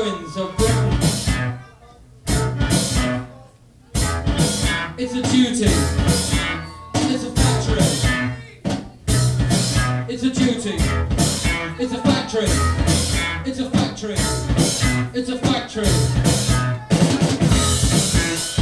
goings of Britain. It's a duty. It's a factory. It's a duty. It's a factory. It's a factory. It's a factory.